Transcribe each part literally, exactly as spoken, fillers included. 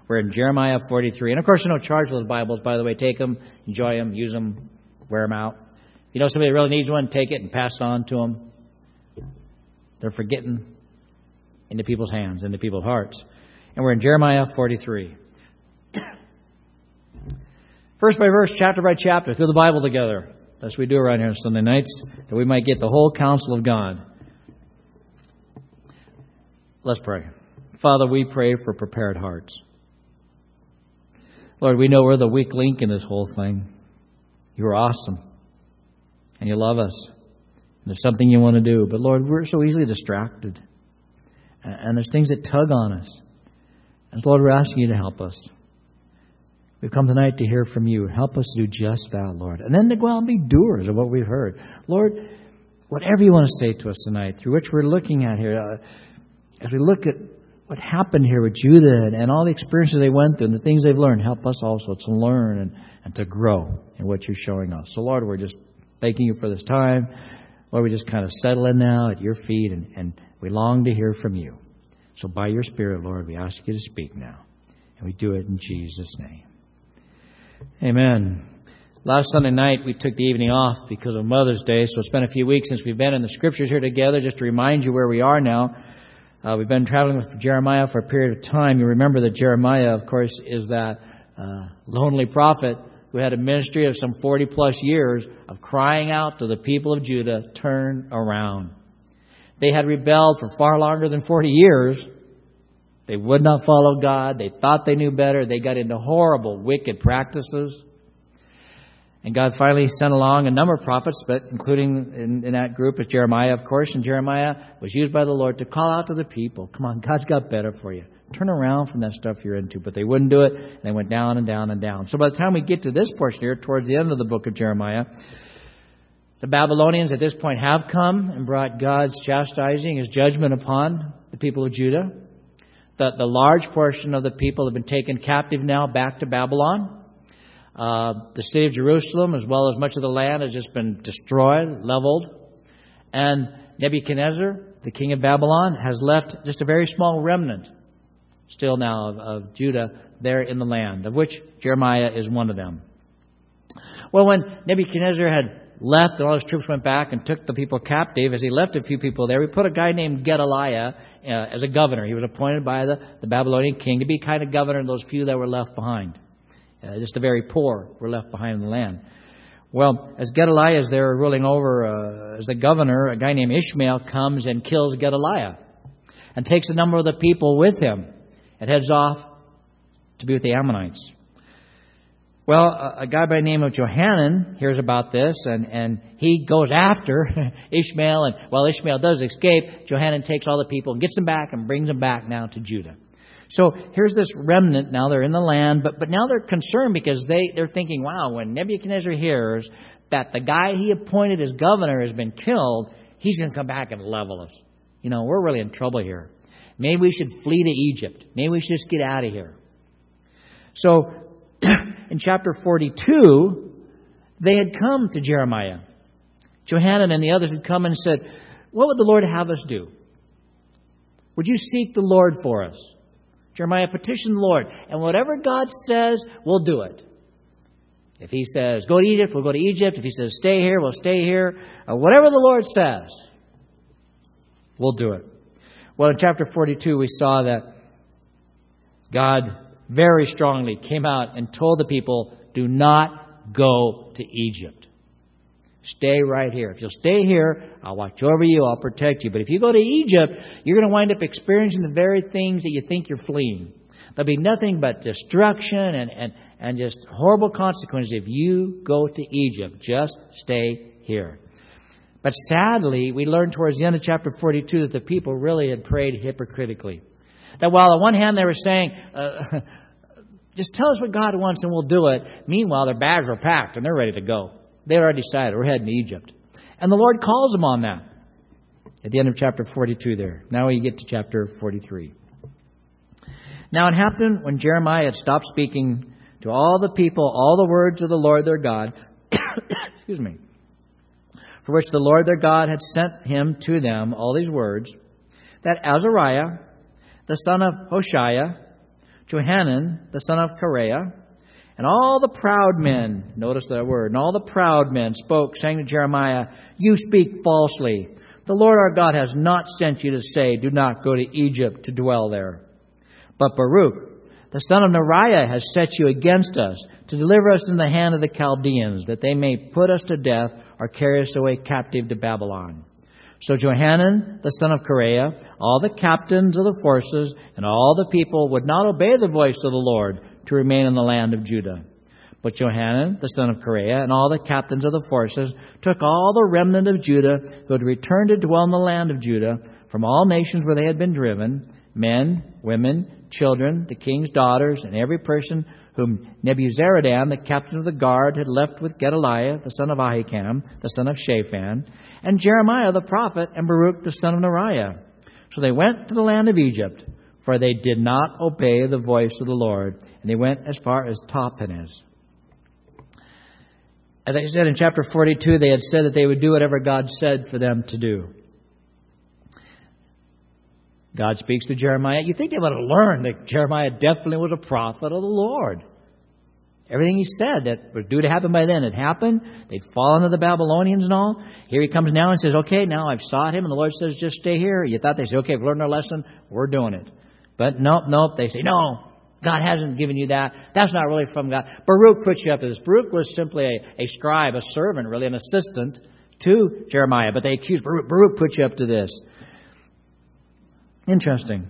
We're in Jeremiah forty-three. And of course, there's no charge for those Bibles, by the way. Take them, enjoy them, use them, wear them out. If you know somebody that really needs one, take it and pass it on to them. They're for getting into people's hands, into people's hearts. And we're in Jeremiah forty-three. Verse by verse, chapter by chapter, through the Bible together. That's what we do around here on Sunday nights, that we might get the whole counsel of God. Let's pray. Father, we pray for prepared hearts. Lord, we know we're the weak link in this whole thing. You are awesome. And you love us. And there's something you want to do. But Lord, we're so easily distracted. And there's things that tug on us. And Lord, we're asking you to help us. We've come tonight to hear from you. Help us to do just that, Lord. And then to go out and be doers of what we've heard. Lord, whatever you want to say to us tonight, through which we're looking at here, uh, as we look at what happened here with Judah and, and all the experiences they went through and the things they've learned, help us also to learn and, and to grow in what you're showing us. So, Lord, we're just thanking you for this time. Lord, we just kind of settle in now at your feet, and, and we long to hear from you. So by your Spirit, Lord, we ask you to speak now. And we do it in Jesus' name. Amen. Last Sunday night, we took the evening off because of Mother's Day. So it's been a few weeks since we've been in the Scriptures here together. Just to remind you where we are now. Uh, we've been traveling with Jeremiah for a period of time. You remember that Jeremiah, of course, is that uh, lonely prophet who had a ministry of some forty plus years of crying out to the people of Judah, turn around. They had rebelled for far longer than forty years. They would not follow God. They thought they knew better. They got into horrible, wicked practices. And God finally sent along a number of prophets, but including in, in that group is Jeremiah, of course. And Jeremiah was used by the Lord to call out to the people, come on, God's got better for you. Turn around from that stuff you're into. But they wouldn't do it. They went down and down and down. So by the time we get to this portion here, towards the end of the book of Jeremiah, the Babylonians at this point have come and brought God's chastising, His judgment upon the people of Judah. The, the large portion of the people have been taken captive now back to Babylon. Uh, the city of Jerusalem, as well as much of the land, has just been destroyed, leveled. And Nebuchadnezzar, the king of Babylon, has left just a very small remnant still now of, of Judah there in the land, of which Jeremiah is one of them. Well, when Nebuchadnezzar had left and all his troops went back and took the people captive, as he left a few people there, we put a guy named Gedaliah uh, as a governor. He was appointed by the, the Babylonian king to be kind of governor of those few that were left behind. Uh, just the very poor were left behind in the land. Well, as Gedaliah is there ruling over uh, as the governor, a guy named Ishmael comes and kills Gedaliah and takes a number of the people with him and heads off to be with the Ammonites. Well, a, a guy by the name of Johanan hears about this, and, and he goes after Ishmael. And while Ishmael does escape, Johanan takes all the people and gets them back and brings them back now to Judah. So here's this remnant. Now they're in the land, but but now they're concerned because they, they're thinking, wow, when Nebuchadnezzar hears that the guy he appointed as governor has been killed, he's going to come back and level us. You know, we're really in trouble here. Maybe we should flee to Egypt. Maybe we should just get out of here. So in chapter forty-two, they had come to Jeremiah. Johanan and the others had come and said, what would the Lord have us do? Would you seek the Lord for us? Jeremiah petitioned the Lord, and whatever God says, we'll do it. If He says, go to Egypt, we'll go to Egypt. If He says, stay here, we'll stay here. Uh, whatever the Lord says, we'll do it. Well, in chapter forty-two, we saw that God very strongly came out and told the people, do not go to Egypt. Stay right here. If you'll stay here, I'll watch over you, I'll protect you. But if you go to Egypt, you're going to wind up experiencing the very things that you think you're fleeing. There'll be nothing but destruction and, and, and just horrible consequences if you go to Egypt. Just stay here. But sadly, we learned towards the end of chapter forty-two that the people really had prayed hypocritically. That while on one hand they were saying, uh, just tell us what God wants and we'll do it. Meanwhile, their bags were packed and they're ready to go. They already decided, we're heading to Egypt. And the Lord calls them on that at the end of chapter forty-two there. Now we get to chapter forty-three. Now it happened when Jeremiah had stopped speaking to all the people, all the words of the Lord their God, excuse me, for which the Lord their God had sent him to them, all these words, that Azariah, the son of Hoshea, Johanan, the son of Kareah, and all the proud men, notice that word, and all the proud men spoke, saying to Jeremiah, "You speak falsely. The Lord our God has not sent you to say, 'Do not go to Egypt to dwell there.' But Baruch, the son of Neriah, has set you against us, to deliver us in the hand of the Chaldeans, that they may put us to death or carry us away captive to Babylon." So Johanan, the son of Kareah, all the captains of the forces, and all the people would not obey the voice of the Lord to remain in the land of Judah. But Johanan, the son of Kareah, and all the captains of the forces took all the remnant of Judah who had returned to dwell in the land of Judah from all nations where they had been driven, men, women, children, the king's daughters, and every person whom Nebuzaradan, the captain of the guard, had left with Gedaliah, the son of Ahikam, the son of Shaphan, and Jeremiah the prophet, and Baruch, the son of Neriah. So they went to the land of Egypt, for they did not obey the voice of the Lord, and they went as far as Tahpanhes. As I said in chapter forty-two, they had said that they would do whatever God said for them to do. God speaks to Jeremiah. You think they would have learned that Jeremiah definitely was a prophet of the Lord. Everything he said that was due to happen by then had happened. They'd fallen to the Babylonians and all. Here he comes now and says, "Okay, now I've sought him." And the Lord says, "Just stay here." You thought they said, "Okay, we've learned our lesson. We're doing it." But nope, nope. They say, "No, God hasn't given you that. That's not really from God." Baruch put you up to this. Baruch was simply a, a scribe, a servant, really, an assistant to Jeremiah. But they accused Baruch. Baruch put you up to this. Interesting.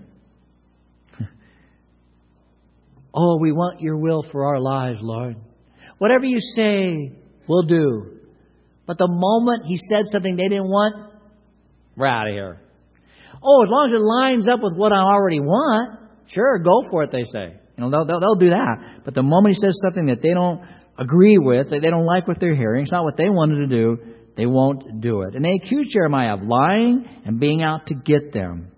"Oh, we want your will for our lives, Lord. Whatever you say, we'll do." But the moment he said something they didn't want, we're out of here. "Oh, as long as it lines up with what I already want, sure, go for it," they say. You know, they'll, they'll, they'll do that. But the moment he says something that they don't agree with, that they don't like what they're hearing, it's not what they wanted to do, they won't do it. And they accuse Jeremiah of lying and being out to get them.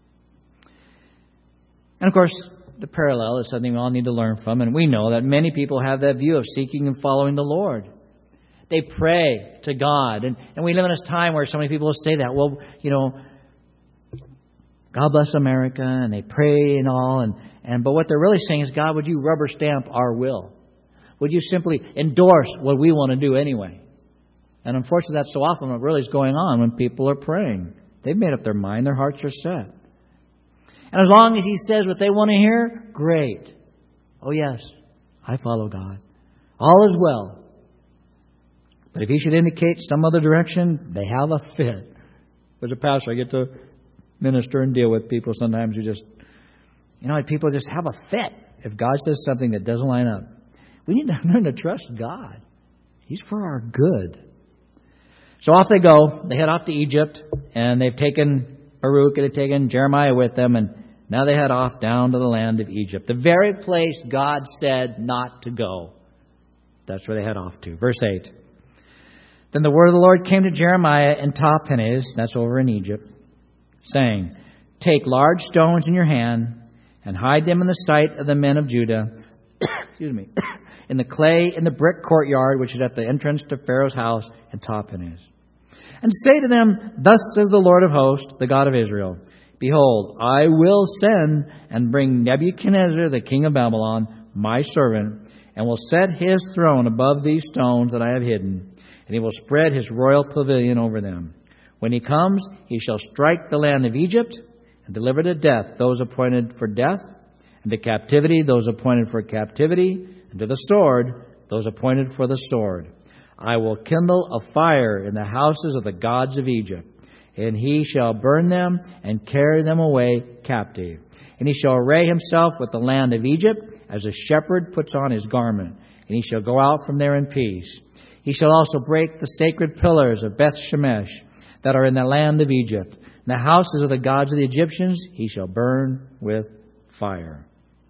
And of course, the parallel is something we all need to learn from. And we know that many people have that view of seeking and following the Lord. They pray to God. And, and we live in this time where so many people will say that. Well, you know, God bless America. And they pray and all. And, and but what they're really saying is, God, would you rubber stamp our will? Would you simply endorse what we want to do anyway? And unfortunately, that's so often what really is going on when people are praying. They've made up their mind. Their hearts are set. And as long as he says what they want to hear, great. Oh yes, I follow God. All is well. But if he should indicate some other direction, they have a fit. As a pastor, I get to minister and deal with people sometimes who just, you know, people just have a fit. If God says something that doesn't line up, we need to learn to trust God. He's for our good. So off they go. They head off to Egypt, and they've taken Baruch, and they've taken Jeremiah with them, and now they head off down to the land of Egypt, the very place God said not to go. That's where they head off to. Verse eight. Then the word of the Lord came to Jeremiah in Tahpanhes, that's over in Egypt, saying, "Take large stones in your hand and hide them in the sight of the men of Judah, excuse me, in the clay in the brick courtyard which is at the entrance to Pharaoh's house in Tahpanhes. And say to them, Thus says the Lord of hosts, the God of Israel, Behold, I will send and bring Nebuchadnezzar, the king of Babylon, my servant, and will set his throne above these stones that I have hidden, and he will spread his royal pavilion over them. When he comes, he shall strike the land of Egypt and deliver to death those appointed for death, and to captivity those appointed for captivity, and to the sword those appointed for the sword. I will kindle a fire in the houses of the gods of Egypt, and he shall burn them and carry them away captive. And he shall array himself with the land of Egypt, as a shepherd puts on his garment, and he shall go out from there in peace. He shall also break the sacred pillars of Beth Shemesh that are in the land of Egypt. And the houses of the gods of the Egyptians he shall burn with fire.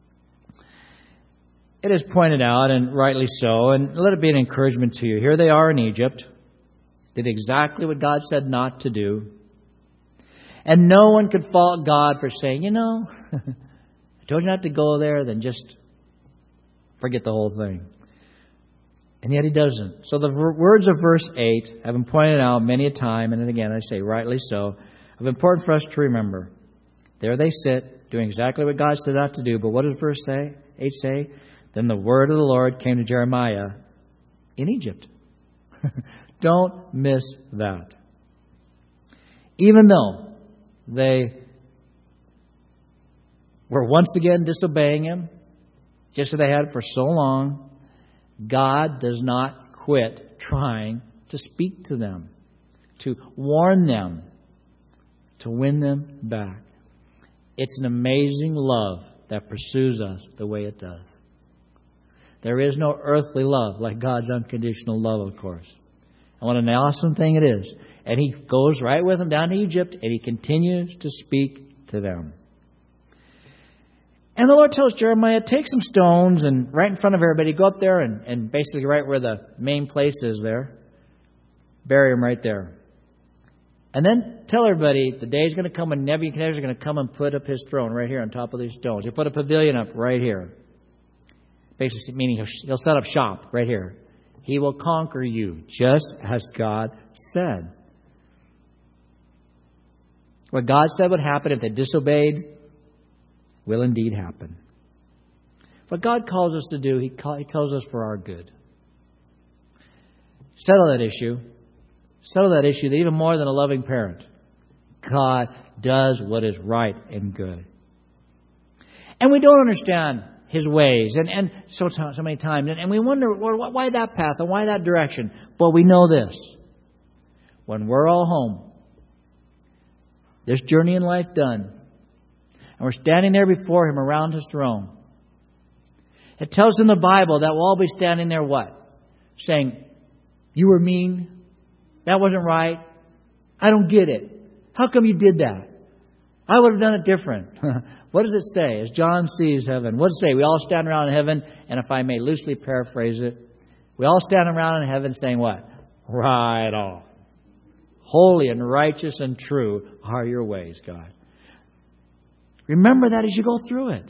It is pointed out, and rightly so, and let it be an encouragement to you. Here they are in Egypt, did exactly what God said not to do. And no one could fault God for saying, you know, I told you not to go there, then just forget the whole thing. And yet he doesn't. So the words of verse eight have been pointed out many a time, and again I say rightly so, of important for us to remember. There they sit, doing exactly what God said not to do. But what does verse say? eight say? Then the word of the Lord came to Jeremiah in Egypt. Don't miss that. Even though they were once again disobeying Him, just as they had for so long, God does not quit trying to speak to them, to warn them, to win them back. It's an amazing love that pursues us the way it does. There is no earthly love like God's unconditional love, of course. And what an awesome thing it is. And He goes right with them down to Egypt, and He continues to speak to them. And the Lord tells Jeremiah, take some stones and right in front of everybody, go up there and, and basically right where the main place is there, bury them right there. And then tell everybody the day is going to come when Nebuchadnezzar is going to come and put up his throne right here on top of these stones. He'll put a pavilion up right here. Basically meaning he'll, he'll set up shop right here. He will conquer you just as God said. What God said would happen if they disobeyed will indeed happen. What God calls us to do, He, call, he tells us for our good. Settle that issue. Settle that issue that even more than a loving parent, God does what is right and good. And we don't understand His ways, and, and so, so many times, and, and we wonder, well, why that path and why that direction? But we know this. When we're all home, this journey in life done, and we're standing there before Him around His throne, it tells in the Bible that we'll all be standing there what? Saying, you were mean. That wasn't right. I don't get it. How come you did that? I would have done it different. What does it say? As John sees heaven, what does it say? We all stand around in heaven, and if I may loosely paraphrase it, we all stand around in heaven saying what? Right on. Holy and righteous and true are your ways, God. Remember that as you go through it.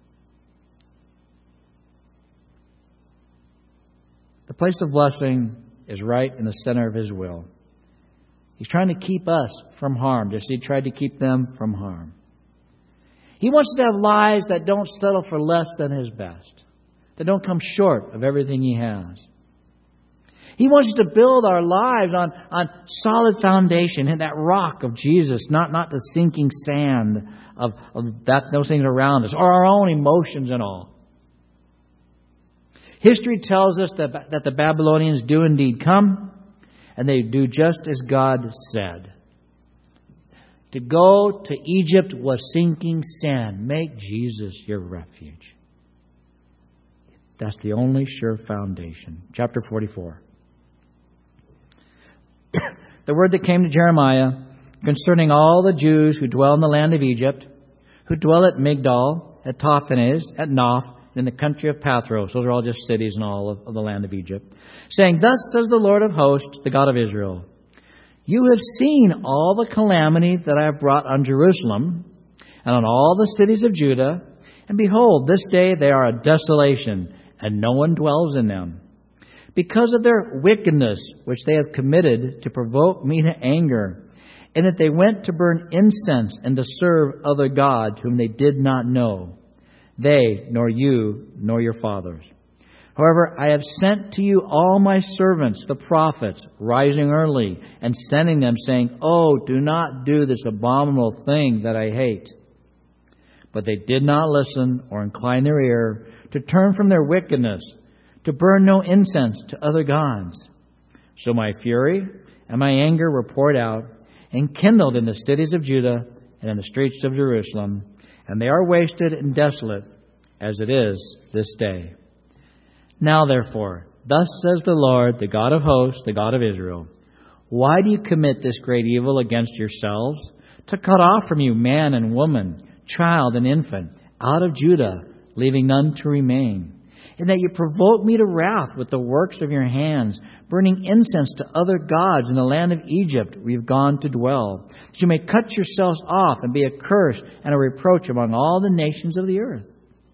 The place of blessing is right in the center of His will. He's trying to keep us from harm, just as He tried to keep them from harm. He wants us to have lives that don't settle for less than His best, that don't come short of everything He has. He wants us to build our lives on, on solid foundation and that rock of Jesus, not, not the sinking sand of, of that, those things around us, or our own emotions and all. History tells us that, that the Babylonians do indeed come, and they do just as God said. To go to Egypt was sinking sand. Make Jesus your refuge. That's the only sure foundation. Chapter forty-four. The word that came to Jeremiah concerning all the Jews who dwell in the land of Egypt, who dwell at Migdol, at Tahpanhes, at Noph, in the country of Pathros. Those are all just cities and all of, of the land of Egypt. Saying, thus says the Lord of hosts, the God of Israel, you have seen all the calamity that I have brought on Jerusalem and on all the cities of Judah. And behold, this day they are a desolation, and no one dwells in them. Because of their wickedness, which they have committed to provoke me to anger, and that they went to burn incense and to serve other gods whom they did not know. They, nor you, nor your fathers. However, I have sent to you all my servants, the prophets, rising early and sending them, saying, oh, do not do this abominable thing that I hate. But they did not listen or incline their ear to turn from their wickedness, to burn no incense to other gods. So my fury and my anger were poured out and kindled in the cities of Judah and in the streets of Jerusalem, and they are wasted and desolate, as it is this day. Now therefore, thus says the Lord, the God of hosts, the God of Israel, why do you commit this great evil against yourselves, to cut off from you man and woman, child and infant, out of Judah, leaving none to remain? And that you provoke me to wrath with the works of your hands, burning incense to other gods in the land of Egypt where you've gone to dwell, that you may cut yourselves off and be a curse and a reproach among all the nations of the earth.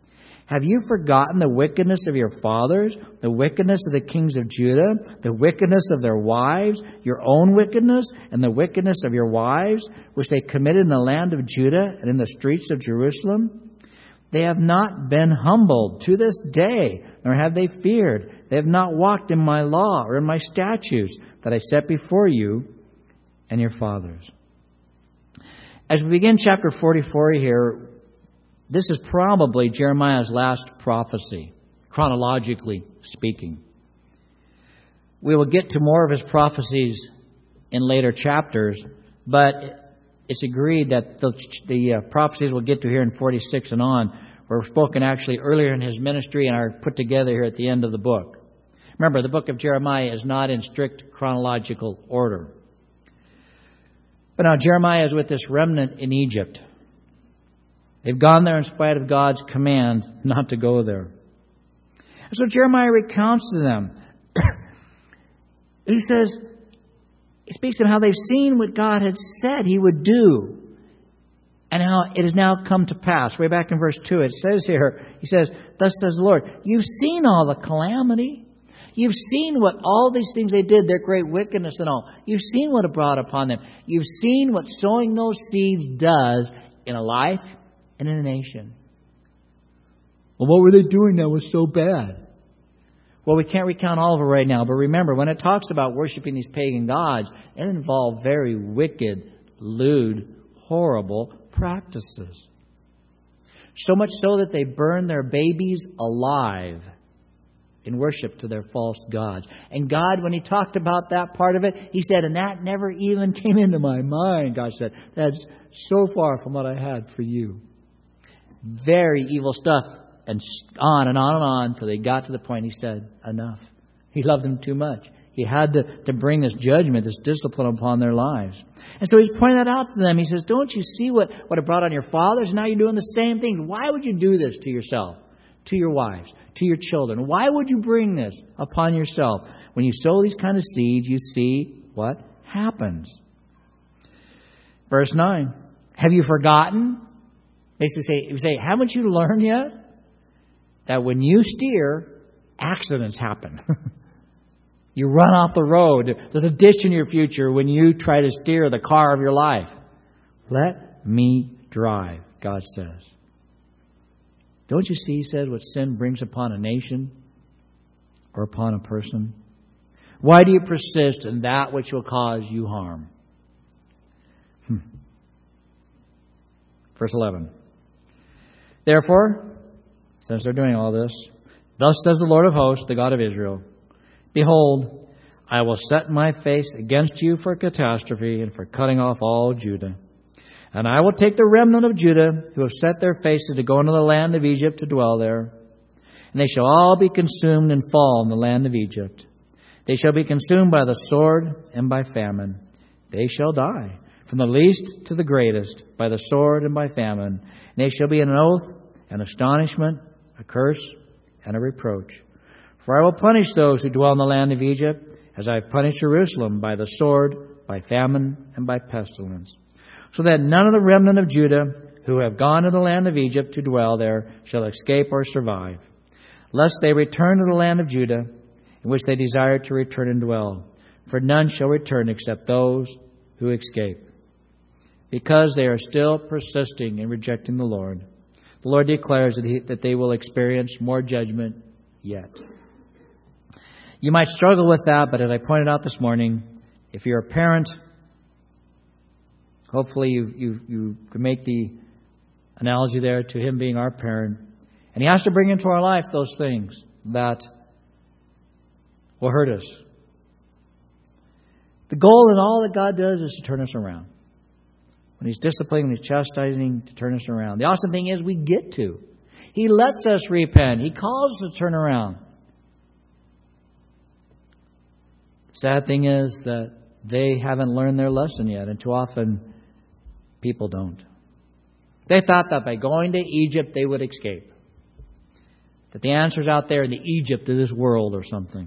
Have you forgotten the wickedness of your fathers, the wickedness of the kings of Judah, the wickedness of their wives, your own wickedness, and the wickedness of your wives, which they committed in the land of Judah and in the streets of Jerusalem? They have not been humbled to this day, nor have they feared. They have not walked in my law or in my statutes that I set before you and your fathers. As we begin chapter forty-four here, this is probably Jeremiah's last prophecy, chronologically speaking. We will get to more of his prophecies in later chapters, but it's agreed that the, the uh, prophecies we'll get to here in forty-six and on were spoken actually earlier in his ministry and are put together here at the end of the book. Remember, the book of Jeremiah is not in strict chronological order. But now Jeremiah is with this remnant in Egypt. They've gone there in spite of God's command not to go there. And so Jeremiah recounts to them. He says, he speaks to them how they've seen what God had said he would do and how it has now come to pass. Way back in verse two, it says here, he says, thus says the Lord, you've seen all the calamity. You've seen what all these things they did, their great wickedness and all. You've seen what it brought upon them. You've seen what sowing those seeds does in a life and in a nation. Well, what were they doing that was so bad? Well, we can't recount all of it right now, but remember, when it talks about worshiping these pagan gods, it involved very wicked, lewd, horrible practices. So much so that they burned their babies alive in worship to their false gods. And God, when he talked about that part of it, he said, and that never even came into my mind. God said, that's so far from what I had for you. Very evil stuff. And on and on and on until they got to the point he said, enough. He loved them too much. He had to, to bring this judgment, this discipline upon their lives. And so he's pointing that out to them. He says, don't you see what, what it brought on your fathers? Now you're doing the same thing. Why would you do this to yourself, to your wives, to your children? Why would you bring this upon yourself? When you sow these kind of seeds, you see what happens. Verse nine, have you forgotten? Basically say, you say, haven't you learned yet that when you steer, accidents happen? You run off the road. There's a ditch in your future when you try to steer the car of your life. Let me drive, God says. Don't you see, he said, what sin brings upon a nation or upon a person? Why do you persist in that which will cause you harm? Hmm. Verse eleven. Therefore, since they're doing all this, thus says the Lord of hosts, the God of Israel, behold, I will set my face against you for catastrophe and for cutting off all Judah. And I will take the remnant of Judah who have set their faces to go into the land of Egypt to dwell there. And they shall all be consumed and fall in the land of Egypt. They shall be consumed by the sword and by famine. They shall die, from the least to the greatest, by the sword and by famine. And they shall be an oath, an astonishment, a curse, and a reproach. For I will punish those who dwell in the land of Egypt, as I have punished Jerusalem by the sword, by famine, and by pestilence. So that none of the remnant of Judah who have gone to the land of Egypt to dwell there shall escape or survive, lest they return to the land of Judah, in which they desire to return and dwell. For none shall return except those who escape, because they are still persisting in rejecting the Lord. The Lord declares that, he, that they will experience more judgment yet. You might struggle with that, but as I pointed out this morning, if you're a parent, hopefully you, you, you can make the analogy there to him being our parent. And he has to bring into our life those things that will hurt us. The goal in all that God does is to turn us around. When he's disciplining, when he's chastising, to turn us around. The awesome thing is we get to. He lets us repent. He calls us to turn around. The sad thing is that they haven't learned their lesson yet, and too often people don't. They thought that by going to Egypt they would escape. That the answer's out there in the Egypt of this world or something.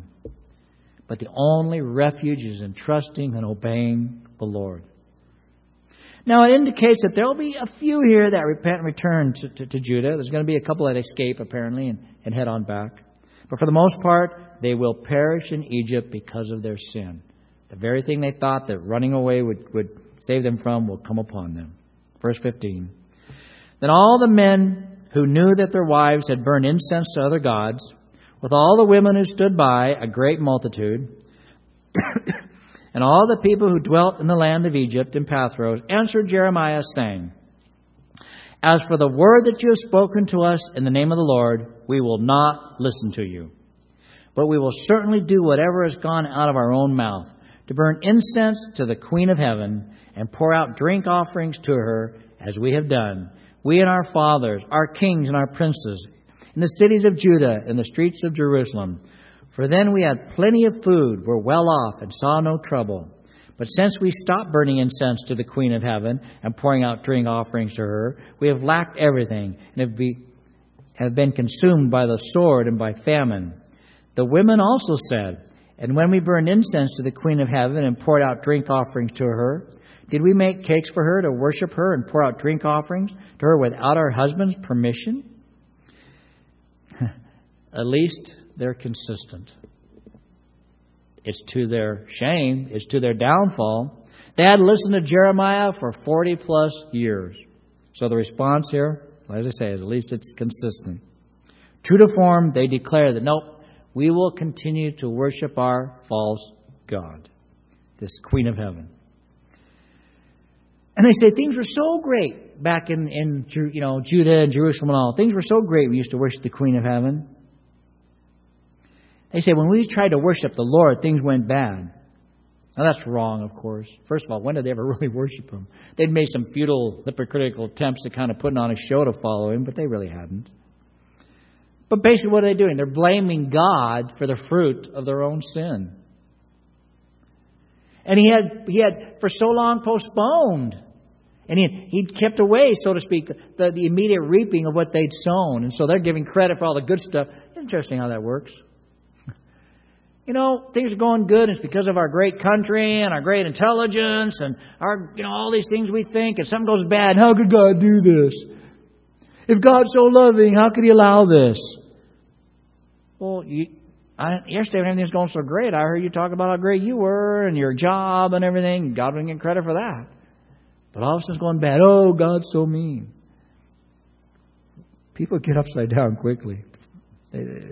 But the only refuge is in trusting and obeying the Lord. Now, it indicates that there will be a few here that repent and return to, to, to Judah. There's going to be a couple that escape, apparently, and, and head on back. But for the most part, they will perish in Egypt because of their sin. The very thing they thought that running away would, would save them from will come upon them. Verse fifteen. Then all the men who knew that their wives had burned incense to other gods, with all the women who stood by, a great multitude, and all the people who dwelt in the land of Egypt and Pathros, answered Jeremiah, saying, As for the word that you have spoken to us in the name of the Lord, we will not listen to you. But we will certainly do whatever has gone out of our own mouth, to burn incense to the Queen of Heaven, and pour out drink offerings to her, as we have done, we and our fathers, our kings and our princes, in the cities of Judah and the streets of Jerusalem. For then we had plenty of food, were well off, and saw no trouble. But since we stopped burning incense to the Queen of Heaven and pouring out drink offerings to her, we have lacked everything and have, be, have been consumed by the sword and by famine. The women also said, And when we burned incense to the Queen of Heaven and poured out drink offerings to her, did we make cakes for her to worship her and pour out drink offerings to her without our husband's permission? At least they're consistent. It's to their shame. It's to their downfall. They had listened to Jeremiah for forty plus years. So the response here, as I say, is at least it's consistent. True to form, they declare that, nope, we will continue to worship our false god, this Queen of Heaven. And they say things were so great back in, in you know, Judah and Jerusalem and all. Things were so great we used to worship the Queen of Heaven. They say when we tried to worship the Lord, things went bad. Now that's wrong, of course. First of all, when did they ever really worship Him? They'd made some futile, hypocritical attempts at kind of putting on a show to follow Him, but they really hadn't. But basically what are they doing? They're blaming God for the fruit of their own sin. And He had, he had for so long postponed. And he, he'd kept away, so to speak, the, the immediate reaping of what they'd sown. And so they're giving credit for all the good stuff. Interesting how that works. You know, things are going good. It's because of our great country and our great intelligence and our, you know, all these things we think. And something goes bad. How could God do this? If God's so loving, how could He allow this? Well, you, I, yesterday when everything's going so great, I heard you talk about how great you were and your job and everything. God wouldn't get credit for that. But all of a sudden it's going bad. Oh, God's so mean. People get upside down quickly. They, they,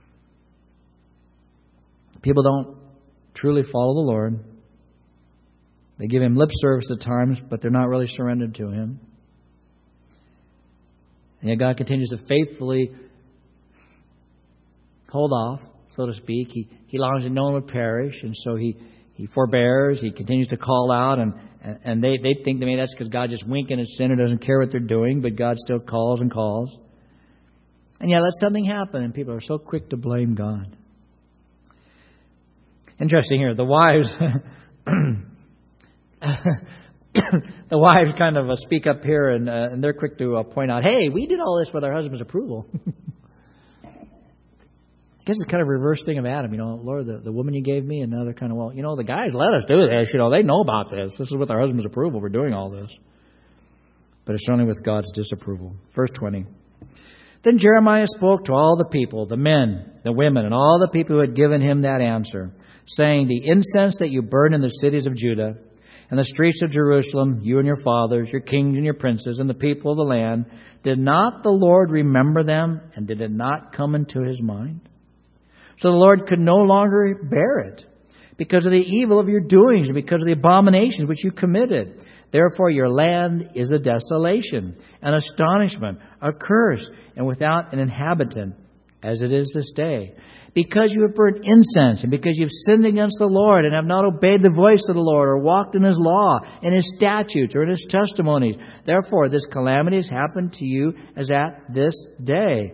people don't truly follow the Lord. They give Him lip service at times, but they're not really surrendered to Him. And yet God continues to faithfully hold off, so to speak. He, he longs that no one would perish, and so He, he forbears. He continues to call out, and And they, they think to me that's because God's just winking at sin and doesn't care what they're doing, but God still calls and calls. And yet let something happen, and people are so quick to blame God. Interesting here, the wives, the wives kind of uh, speak up here, and, uh, and they're quick to uh, point out, hey, we did all this with our husband's approval. I guess it's kind of a reverse thing of Adam. You know, Lord, the, the woman you gave me, and now they're kind of, well, you know, the guys let us do this. You know, they know about this. This is with our husband's approval. We're doing all this. But it's only with God's disapproval. Verse twenty. Then Jeremiah spoke to all the people, the men, the women, and all the people who had given him that answer, saying, the incense that you burn in the cities of Judah and the streets of Jerusalem, you and your fathers, your kings and your princes, and the people of the land, did not the Lord remember them, and did it not come into His mind? So the Lord could no longer bear it because of the evil of your doings and because of the abominations which you committed. Therefore your land is a desolation, an astonishment, a curse, and without an inhabitant, as it is this day. Because you have burned incense, and because you have sinned against the Lord, and have not obeyed the voice of the Lord, or walked in His law, in His statutes, or in His testimonies. Therefore this calamity has happened to you as at this day.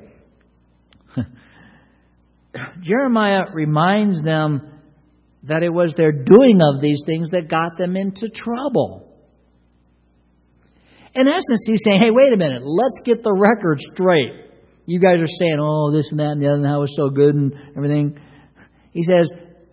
Jeremiah reminds them that it was their doing of these things that got them into trouble. In essence, he's saying, hey, wait a minute, let's get the record straight. You guys are saying, oh, this and that and the other, and how it's so good and everything. He says,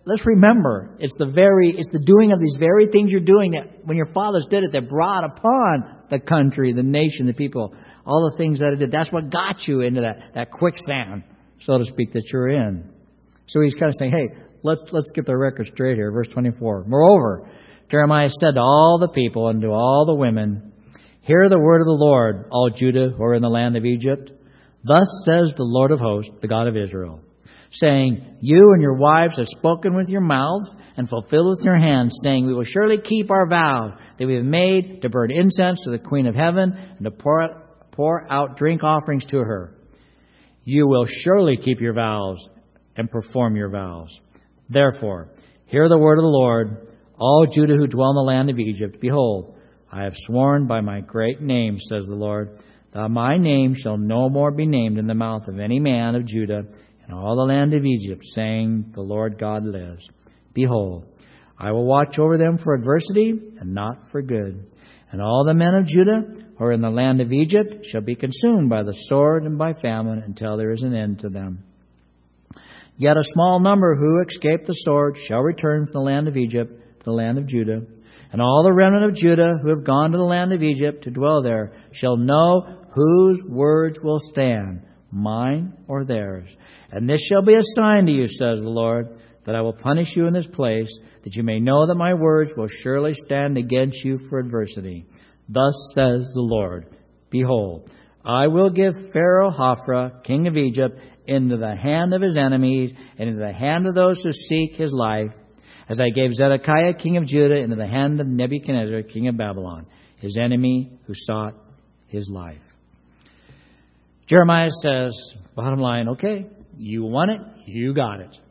let's remember, it's the very, it's the doing of these very things you're doing that when your fathers did it, that brought upon the country, the nation, the people, all the things that it did. That's what got you into that, that quicksand, so to speak, that you're in. So he's kind of saying, hey, let's, let's get the record straight here. Verse twenty-four. Moreover, Jeremiah said to all the people and to all the women, hear the word of the Lord, all Judah who are in the land of Egypt. Thus says the Lord of hosts, the God of Israel, saying, you and your wives have spoken with your mouths and fulfilled with your hands, saying, we will surely keep our vow that we have made to burn incense to the Queen of Heaven and to pour, pour out drink offerings to her. You will surely keep your vows and perform your vows. Therefore, hear the word of the Lord, all Judah who dwell in the land of Egypt. Behold, I have sworn by my great name, says the Lord, that my name shall no more be named in the mouth of any man of Judah in all the land of Egypt, saying, the Lord God lives. Behold, I will watch over them for adversity and not for good. And all the men of Judah who are in the land of Egypt shall be consumed by the sword and by famine until there is an end to them. Yet a small number who escape the sword shall return from the land of Egypt to the land of Judah. And all the remnant of Judah who have gone to the land of Egypt to dwell there shall know whose words will stand, mine or theirs. And this shall be a sign to you, says the Lord, that I will punish you in this place, that you may know that my words will surely stand against you for adversity. Thus says the Lord, behold, I will give Pharaoh Hophra, king of Egypt, into the hand of his enemies and into the hand of those who seek his life, as I gave Zedekiah, king of Judah, into the hand of Nebuchadnezzar, king of Babylon, his enemy who sought his life. Jeremiah says, bottom line, okay, you want it, you got it.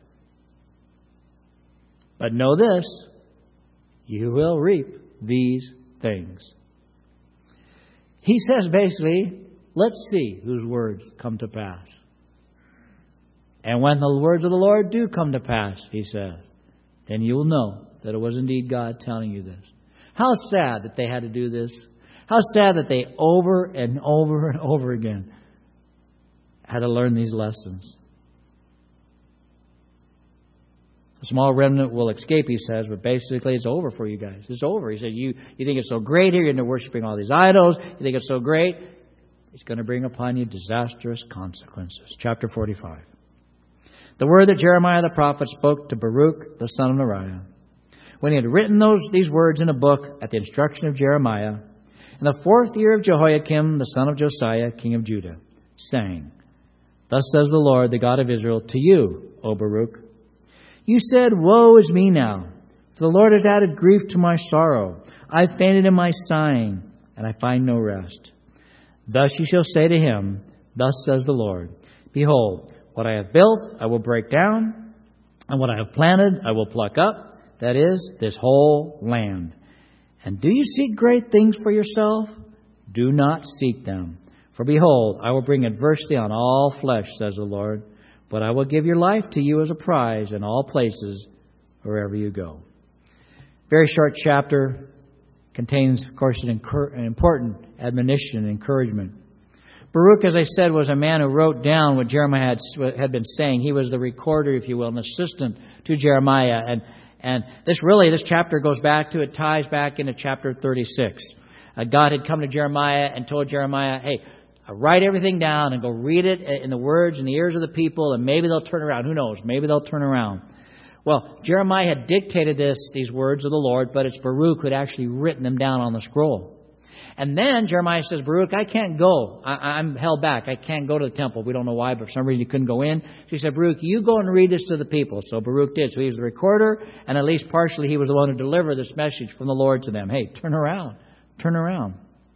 But know this, you will reap these things. He says basically, let's see whose words come to pass. And when the words of the Lord do come to pass, he says, then you will know that it was indeed God telling you this. How sad that they had to do this. How sad that they over and over and over again had to learn these lessons. A small remnant will escape, he says, but basically it's over for you guys. It's over. He says, you, you think it's so great here, you're into worshiping all these idols, you think it's so great, it's going to bring upon you disastrous consequences. Chapter forty-five. The word that Jeremiah the prophet spoke to Baruch, the son of Neriah, when he had written those these words in a book at the instruction of Jeremiah, in the fourth year of Jehoiakim, the son of Josiah, king of Judah, saying, thus says the Lord, the God of Israel, to you, O Baruch, you said, woe is me now, for the Lord has added grief to my sorrow. I fainted in my sighing, and I find no rest. Thus you shall say to him, thus says the Lord, behold, what I have built I will break down, and what I have planted I will pluck up, that is, this whole land. And do you seek great things for yourself? Do not seek them. For behold, I will bring adversity on all flesh, says the Lord, but I will give your life to you as a prize in all places, wherever you go. Very short chapter, contains, of course, an, incur- an important admonition and encouragement. Baruch, as I said, was a man who wrote down what Jeremiah had, had been saying. He was the recorder, if you will, an assistant to Jeremiah. And, and this really, this chapter goes back to, it ties back into chapter thirty-six. Uh, God had come to Jeremiah and told Jeremiah, hey, write everything down and go read it in the words and the ears of the people, and maybe they'll turn around. Who knows? Maybe they'll turn around. Well, Jeremiah had dictated this, these words of the Lord, but it's Baruch who had actually written them down on the scroll. And then Jeremiah says, Baruch, I can't go. I, I'm held back. I can't go to the temple. We don't know why, but for some reason he couldn't go in. So he said, Baruch, you go and read this to the people. So Baruch did. So he was the recorder, and at least partially he was the one who delivered this message from the Lord to them. Hey, turn around. Turn around.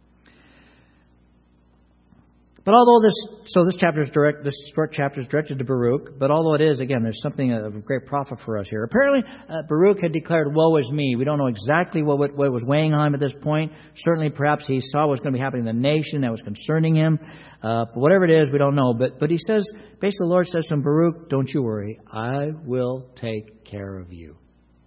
But although this, so this chapter is direct, this short chapter is directed to Baruch, but although it is, again, there's something of great profit for us here. Apparently, uh, Baruch had declared, woe is me. We don't know exactly what, what, what was weighing on him at this point. Certainly, perhaps he saw what was going to be happening in the nation that was concerning him. Uh, but whatever it is, we don't know. But, but he says, basically the Lord says to him, Baruch, don't you worry. I will take care of you.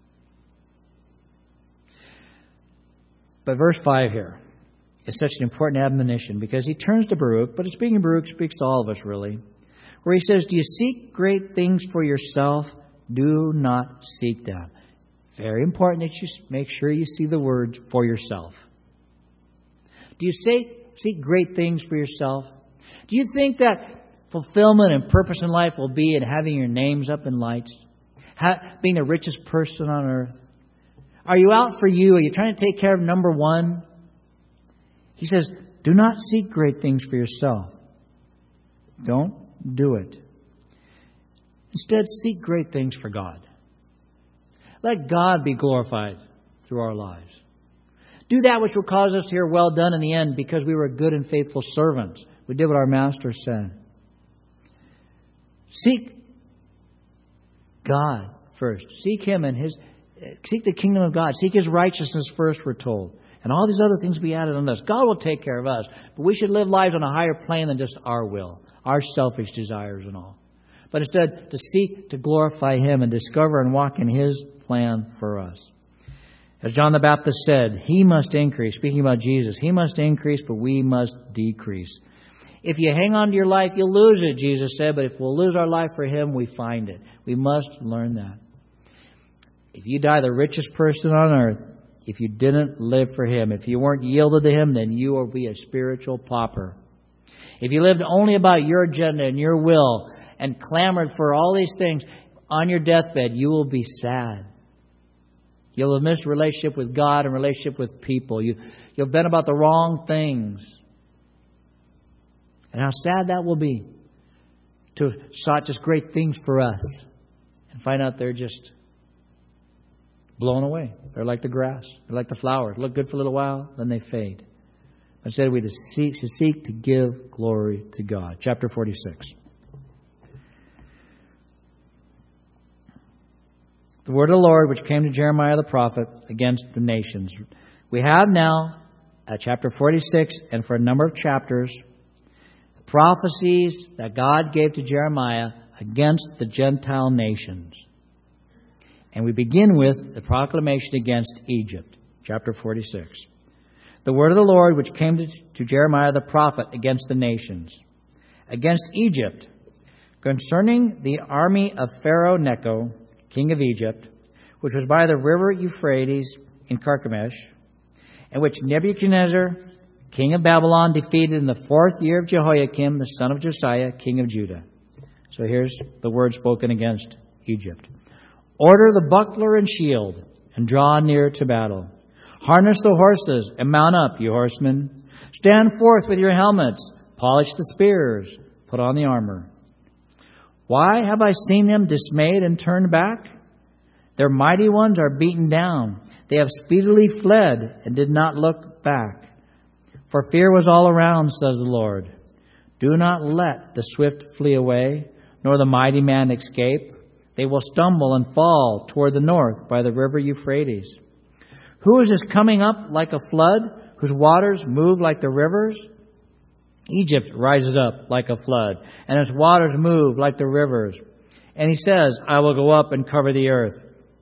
But verse five here is such an important admonition because he turns to Baruch, but speaking of Baruch speaks to all of us really, where he says, do you seek great things for yourself? Do not seek them. Very important that you make sure you see the word for yourself. Do you seek, seek great things for yourself? Do you think that fulfillment and purpose in life will be in having your names up in lights? Ha- being the richest person on earth? Are you out for you? Are you trying to take care of number one? He says, do not seek great things for yourself. Don't do it. Instead, seek great things for God. Let God be glorified through our lives. Do that which will cause us to hear, well done in the end, because we were good and faithful servants. We did what our master said. Seek God first. Seek Him and His, seek the kingdom of God. Seek His righteousness first, we're told. And all these other things will be added on us. God will take care of us. But we should live lives on a higher plane than just our will, our selfish desires and all. But instead, to seek to glorify Him and discover and walk in His plan for us. As John the Baptist said, He must increase. Speaking about Jesus, He must increase, but we must decrease. If you hang on to your life, you'll lose it, Jesus said. But if we'll lose our life for Him, we find it. We must learn that. If you die the richest person on earth, if you didn't live for Him, if you weren't yielded to Him, then you will be a spiritual pauper. If you lived only about your agenda and your will and clamored for all these things on your deathbed, you will be sad. You'll have missed relationship with God and relationship with people. You, you'll have been about the wrong things. And how sad that will be to have sought just great things for us and find out they're just blown away. They're like the grass. They're like the flowers. Look good for a little while, then they fade. Instead, we should seek to give glory to God. Chapter forty-six. The word of the Lord which came to Jeremiah the prophet against the nations. We have now, at chapter forty-six, and for a number of chapters, prophecies that God gave to Jeremiah against the Gentile nations. And we begin with the proclamation against Egypt, chapter forty-six. The word of the Lord which came to, to Jeremiah the prophet against the nations, against Egypt, concerning the army of Pharaoh Necho, king of Egypt, which was by the river Euphrates in Carchemish, and which Nebuchadnezzar, king of Babylon, defeated in the fourth year of Jehoiakim, the son of Josiah, king of Judah. So here's the word spoken against Egypt. Order the buckler and shield, and draw near to battle. Harness the horses, and mount up, you horsemen. Stand forth with your helmets. Polish the spears. Put on the armor. Why have I seen them dismayed and turned back? Their mighty ones are beaten down. They have speedily fled and did not look back. For fear was all around, says the Lord. Do not let the swift flee away, nor the mighty man escape. They will stumble and fall toward the north by the river Euphrates. Who is this coming up like a flood, whose waters move like the rivers? Egypt rises up like a flood, and its waters move like the rivers. And he says, I will go up and cover the earth.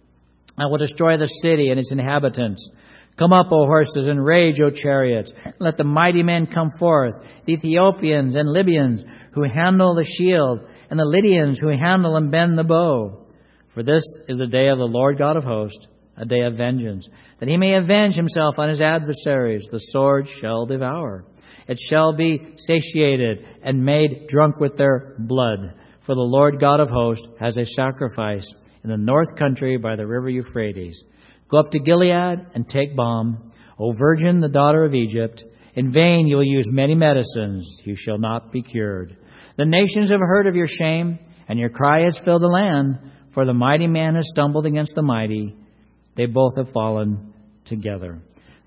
I will destroy the city and its inhabitants. Come up, O horses, and rage, O chariots. Let the mighty men come forth, the Ethiopians and Libyans who handle the shield, and the Lydians who handle and bend the bow. For this is the day of the Lord God of hosts, a day of vengeance, that He may avenge Himself on His adversaries. The sword shall devour. It shall be satiated and made drunk with their blood. For the Lord God of hosts has a sacrifice in the north country by the river Euphrates. Go up to Gilead and take balm, O virgin, the daughter of Egypt. In vain you will use many medicines. You shall not be cured. The nations have heard of your shame, and your cry has filled the land. For the mighty man has stumbled against the mighty. They both have fallen together.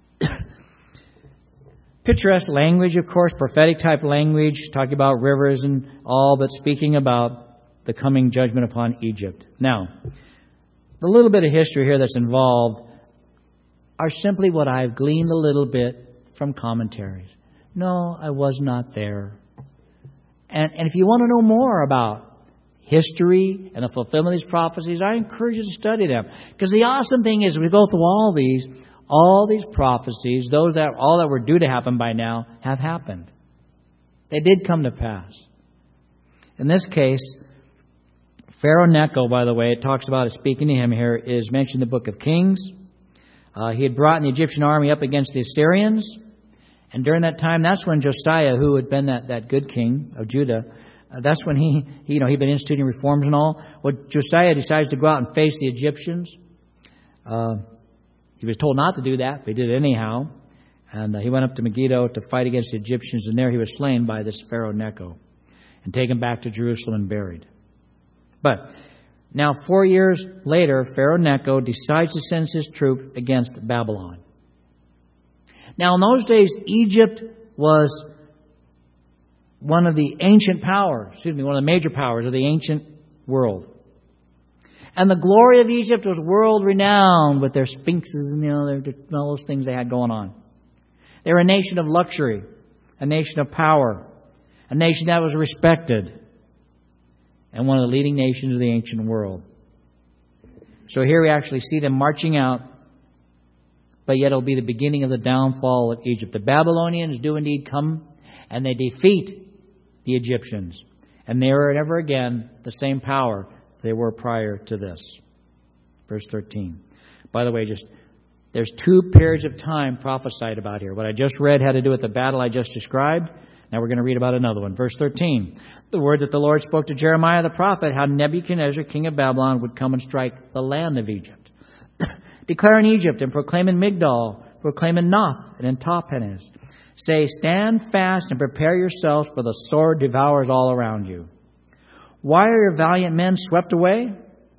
Picturesque language, of course, prophetic type language, talking about rivers and all, but speaking about the coming judgment upon Egypt. Now, the little bit of history here that's involved are simply what I've gleaned a little bit from commentaries. No, I was not there. And, and if you want to know more about history and the fulfillment of these prophecies, I encourage you to study them. Because the awesome thing is, we go through all these, all these prophecies, those that all that were due to happen by now have happened. They did come to pass. In this case, Pharaoh Necho, by the way, it talks about it, speaking to him here, is mentioned in the book of Kings. Uh, he had brought the Egyptian army up against the Assyrians. And during that time, that's when Josiah, who had been that, that good king of Judah, uh, that's when he, he, you know, he'd been instituting reforms and all. Well, Josiah decides to go out and face the Egyptians. Uh, he was told not to do that, but he did it anyhow. And uh, he went up to Megiddo to fight against the Egyptians, and there he was slain by this Pharaoh Necho and taken back to Jerusalem and buried. But now, four years later, Pharaoh Necho decides to send his troops against Babylon. Now, in those days, Egypt was one of the ancient powers, excuse me, one of the major powers of the ancient world. And the glory of Egypt was world-renowned with their sphinxes and, you know, their, all those things they had going on. They were a nation of luxury, a nation of power, a nation that was respected, and one of the leading nations of the ancient world. So here we actually see them marching out, but yet it'll be the beginning of the downfall of Egypt. The Babylonians do indeed come, and they defeat the Egyptians. And they are never again the same power they were prior to this. Verse thirteen. By the way, just there's two periods of time prophesied about here. What I just read had to do with the battle I just described. Now we're going to read about another one. Verse thirteen. The word that the Lord spoke to Jeremiah the prophet, how Nebuchadnezzar, king of Babylon, would come and strike the land of Egypt. Declare in Egypt and proclaim in Migdol, proclaim in Noph and in Tahpanhes. Say, stand fast and prepare yourselves, for the sword devours all around you. Why are your valiant men swept away?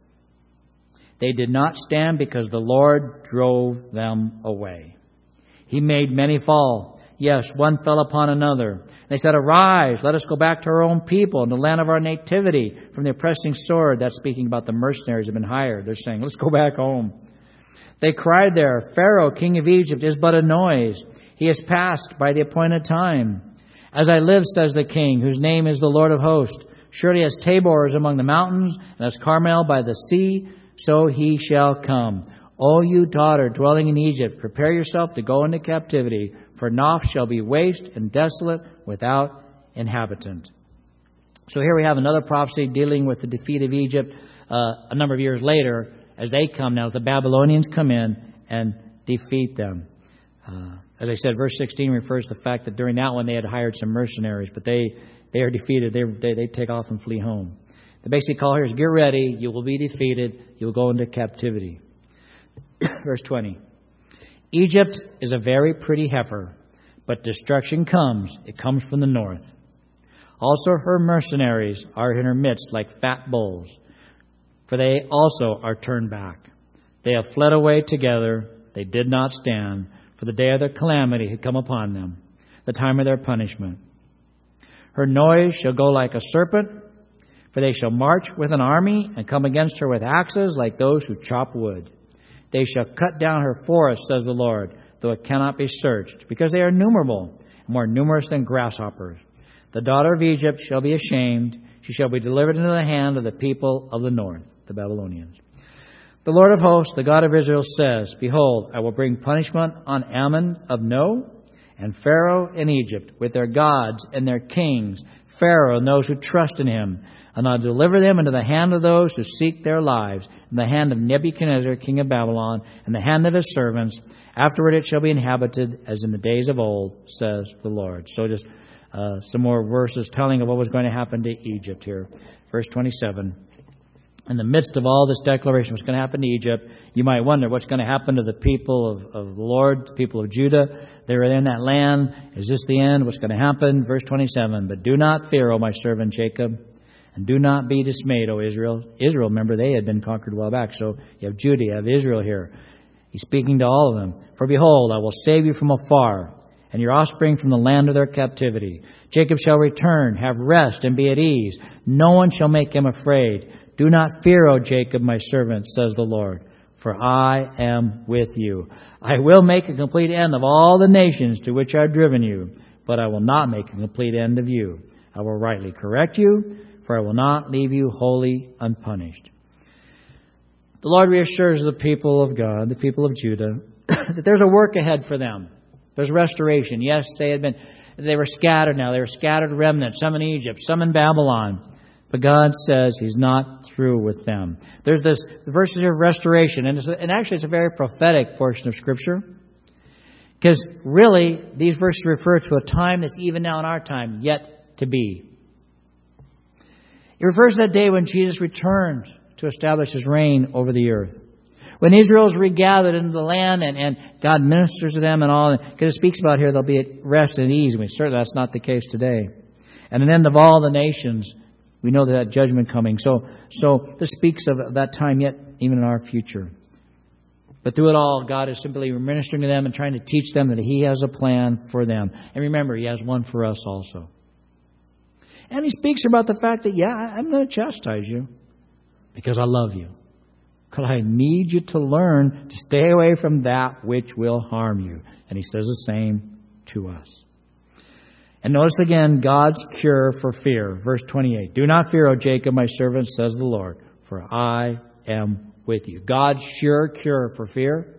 They did not stand because the Lord drove them away. He made many fall. Yes, one fell upon another. They said, arise, let us go back to our own people and the land of our nativity from the oppressing sword. That's speaking about the mercenaries who have been hired. They're saying, let's go back home. They cried there, Pharaoh, king of Egypt, is but a noise. He has passed by the appointed time. As I live, says the king, whose name is the Lord of hosts, surely as Tabor is among the mountains, and as Carmel by the sea, so he shall come. O you daughter dwelling in Egypt, prepare yourself to go into captivity, for Noph shall be waste and desolate without inhabitant. So here we have another prophecy dealing with the defeat of Egypt uh, a number of years later, as they come now, as the Babylonians come in and defeat them. Uh, as I said, verse sixteen refers to the fact that during that one they had hired some mercenaries, but they, they are defeated. They, they, they take off and flee home. The basic call here is get ready. You will be defeated. You will go into captivity. Verse twenty. Egypt is a very pretty heifer, but destruction comes. It comes from the north. Also her mercenaries are in her midst like fat bulls, for they also are turned back. They have fled away together. They did not stand, for the day of their calamity had come upon them, the time of their punishment. Her noise shall go like a serpent, for they shall march with an army and come against her with axes like those who chop wood. They shall cut down her forest, says the Lord, though it cannot be searched, because they are innumerable, more numerous than grasshoppers. The daughter of Egypt shall be ashamed. She shall be delivered into the hand of the people of the north, the Babylonians. The Lord of hosts, the God of Israel, says, behold, I will bring punishment on Ammon of No and Pharaoh in Egypt with their gods and their kings, Pharaoh and those who trust in him. And I'll deliver them into the hand of those who seek their lives, in the hand of Nebuchadnezzar, king of Babylon, and the hand of his servants. Afterward it shall be inhabited as in the days of old, says the Lord. So just uh, some more verses telling of what was going to happen to Egypt here. Verse twenty-seven. In the midst of all this declaration, what's going to happen to Egypt, you might wonder what's going to happen to the people of, of the Lord, the people of Judah. They're in that land. Is this the end? What's going to happen? Verse twenty-seven. But do not fear, O my servant Jacob. And do not be dismayed, O Israel. Israel, remember, they had been conquered a while back. So you have Judah, you have Israel here. He's speaking to all of them. For behold, I will save you from afar, and your offspring from the land of their captivity. Jacob shall return, have rest, and be at ease. No one shall make him afraid. Do not fear, O Jacob, my servant, says the Lord, for I am with you. I will make a complete end of all the nations to which I have driven you, but I will not make a complete end of you. I will rightly correct you, for I will not leave you wholly unpunished. The Lord reassures the people of God, the people of Judah, that there's a work ahead for them. There's restoration. Yes, they had been, they were scattered now. They were scattered remnants, some in Egypt, some in Babylon. But God says He's not through with them. There's this the verses of restoration, and, it's, and actually it's a very prophetic portion of Scripture. Because really, these verses refer to a time that's even now in our time, yet to be. It refers to that day when Jesus returned to establish His reign over the earth. When Israel is regathered into the land and, and God ministers to them and all, because it speaks about here they'll be at rest and ease. I mean, certainly that's not the case today. And an end of all the nations. We know that, that judgment coming. So, so this speaks of that time yet, even in our future. But through it all, God is simply ministering to them and trying to teach them that He has a plan for them. And remember, He has one for us also. And He speaks about the fact that, yeah, I'm going to chastise you because I love you. Because I need you to learn to stay away from that which will harm you. And He says the same to us. And notice again God's cure for fear. Verse twenty-eight. Do not fear, O Jacob, my servant, says the Lord, for I am with you. God's sure cure for fear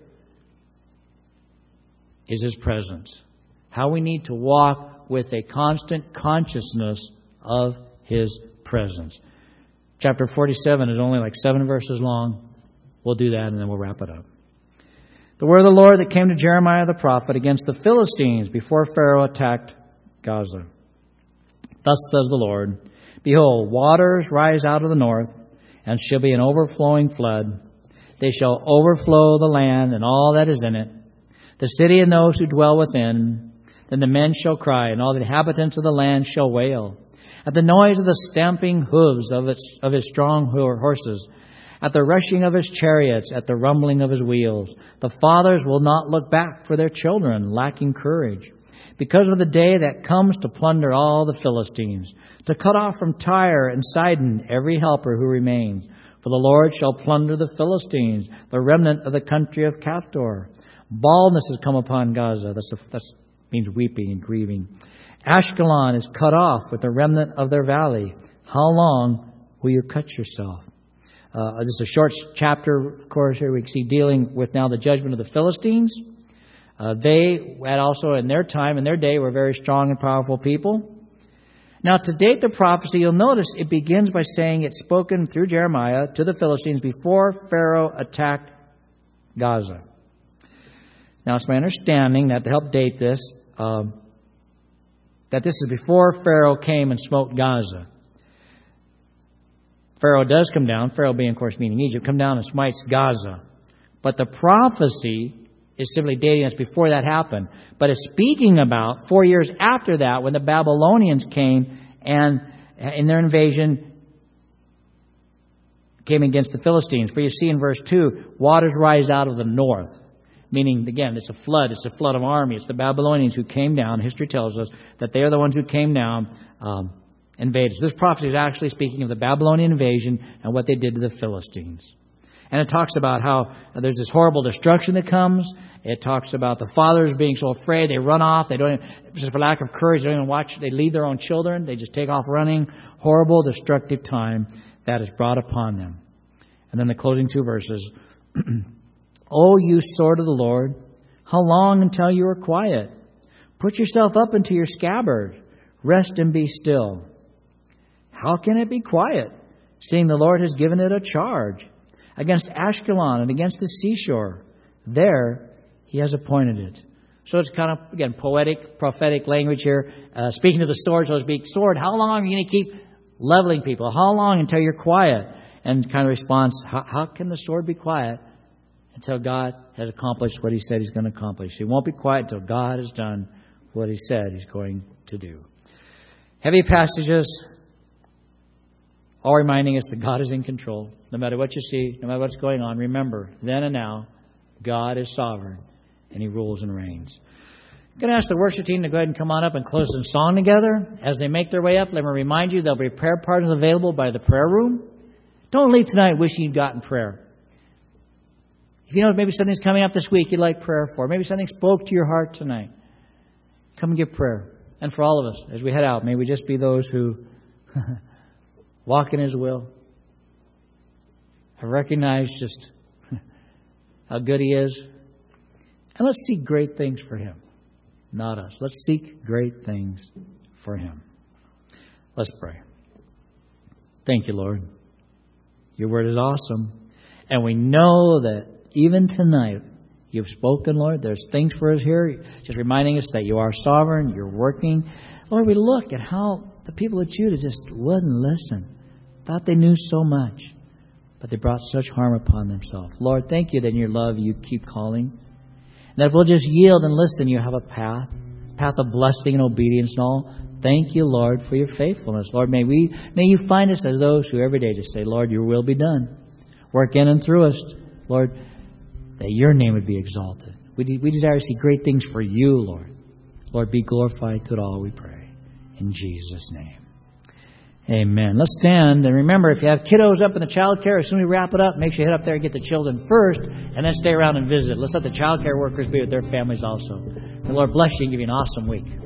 is His presence. How we need to walk with a constant consciousness of His presence. Chapter forty-seven is only like seven verses long. We'll do that and then we'll wrap it up. The word of the Lord that came to Jeremiah the prophet against the Philistines before Pharaoh attacked Gaza. Thus says the Lord, behold, waters rise out of the north, and shall be an overflowing flood. They shall overflow the land and all that is in it, the city and those who dwell within. Then the men shall cry, and all the inhabitants of the land shall wail, at the noise of the stamping hooves of its of his strong horses, at the rushing of his chariots, at the rumbling of his wheels. The fathers will not look back for their children, lacking courage, because of the day that comes to plunder all the Philistines, to cut off from Tyre and Sidon every helper who remains. For the Lord shall plunder the Philistines, the remnant of the country of Caphtor. Baldness has come upon Gaza. That's that means weeping and grieving. Ashkelon is cut off with the remnant of their valley. How long will you cut yourself? Uh, this is a short chapter, of course, here we see dealing with now the judgment of the Philistines. Uh, they had also in their time, in their day, were very strong and powerful people. Now, to date the prophecy, you'll notice it begins by saying it's spoken through Jeremiah to the Philistines before Pharaoh attacked Gaza. Now, it's my understanding that to help date this, um, that this is before Pharaoh came and smote Gaza. Pharaoh does come down, Pharaoh being, of course, meaning Egypt, come down and smites Gaza. But the prophecy is simply dating us before that happened. But it's speaking about four years after that when the Babylonians came and in their invasion came against the Philistines. For you see in verse two, waters rise out of the north. Meaning, again, it's a flood. It's a flood of army. It's the Babylonians who came down. History tells us that they are the ones who came down, um, invaded. So this prophecy is actually speaking of the Babylonian invasion and what they did to the Philistines. And it talks about how there's this horrible destruction that comes. It talks about the fathers being so afraid they run off. They don't, even, just for lack of courage, they don't even watch. They leave their own children. They just take off running. Horrible, destructive time that is brought upon them. And then the closing two verses. O you sword of the Lord, how long until you are quiet? Put yourself up into your scabbard. Rest and be still. How can it be quiet, seeing the Lord has given it a charge against Ashkelon and against the seashore? There He has appointed it. So it's kind of, again, poetic, prophetic language here. Uh, speaking to the sword, so to speak. Sword, how long are you going to keep leveling people? How long until you're quiet? And kind of response, how, how can the sword be quiet until God has accomplished what He said He's going to accomplish? He won't be quiet until God has done what He said He's going to do. Heavy passages, all reminding us that God is in control. No matter what you see, no matter what's going on, remember, then and now, God is sovereign and He rules and reigns. I'm going to ask the worship team to go ahead and come on up and close in song together. As they make their way up, let me remind you there'll be prayer partners available by the prayer room. Don't leave tonight wishing you'd gotten prayer. If you know maybe something's coming up this week you'd like prayer for, maybe something spoke to your heart tonight, come and get prayer. And for all of us, as we head out, may we just be those who walk in His will, have recognized just how good He is, and let's seek great things for Him, not us. Let's seek great things for Him. Let's pray. Thank you, Lord. Your word is awesome. And we know that even tonight, you've spoken, Lord. There's things for us here. Just reminding us that you are sovereign. You're working. Lord, we look at how the people of Judah just wouldn't listen. Thought they knew so much. But they brought such harm upon themselves. Lord, thank you that in your love you keep calling. And that if we'll just yield and listen, you have a path. Path of blessing and obedience and all. Thank you, Lord, for your faithfulness. Lord, may we, may you find us as those who every day just say, Lord, your will be done. Work in and through us, Lord, that your name would be exalted. We, we desire to see great things for you, Lord. Lord, be glorified to it all, we pray. In Jesus' name. Amen. Let's stand. And remember, if you have kiddos up in the child care, as soon as we wrap it up, make sure you head up there and get the children first, and then stay around and visit. Let's let the child care workers be with their families also. The Lord bless you and give you an awesome week.